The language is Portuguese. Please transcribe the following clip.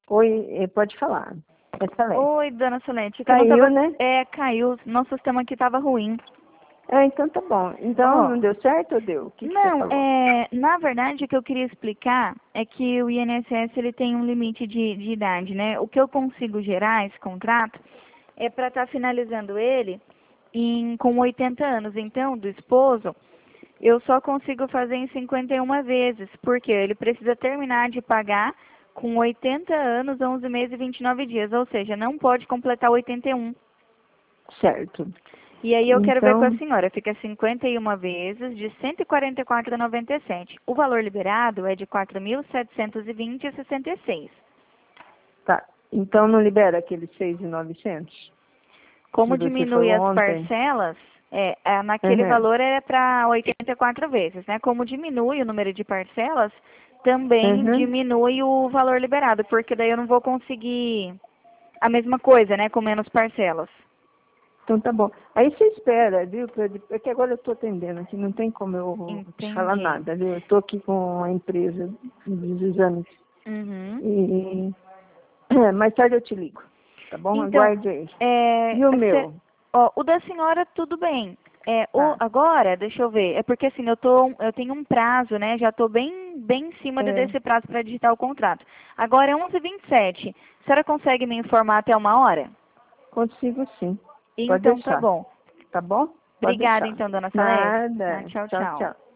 Oi, pode falar. É Salete. Oi, dona Solete. Caiu, né? Caiu. Nosso sistema aqui estava ruim. Então tá bom. Então Ó, não deu certo ou deu? O que você não, falou? na verdade, o que eu queria explicar é que o INSS ele tem um limite de idade, né? O que eu consigo gerar, esse contrato, é para estar finalizando ele com 80 anos. Então, do esposo, eu só consigo fazer em 51 vezes, porque ele precisa terminar de pagar com 80 anos, 11 meses e 29 dias, ou seja, não pode completar 81. Certo. E aí eu quero ver com a Então, senhora, fica 51 vezes de 144,97. O valor liberado é de 4.720,66. tá. Então não libera aqueles 6.900 que Como você diminui falou as ontem? parcelas, naquele Uhum. valor é para 84 vezes, né? Como diminui o número de parcelas, também Uhum. diminui o valor liberado, porque daí eu não vou conseguir a mesma coisa, né? Com menos parcelas. Então tá bom. Aí você espera, viu? É que agora eu estou atendendo aqui, não tem como eu te falar Entendi. nada, viu? Eu estou aqui com a empresa dos exames. Uhum. E mais tarde eu te ligo, tá bom? Então, Aguarde aí. é, E o cê- meu? ó, o da senhora tudo bem. Tá. Agora, deixa eu ver, é porque assim, eu tenho um prazo, né? Já estou bem em cima É, desse prazo para digitar o contrato. Agora é 11h27. A senhora consegue me informar até 1 hora? consigo sim. Pode Então tá deixar. bom. Tá bom? Pode Obrigada deixar. então, dona Salete. Tá, Nada. tchau, Tchau, tchau. tchau.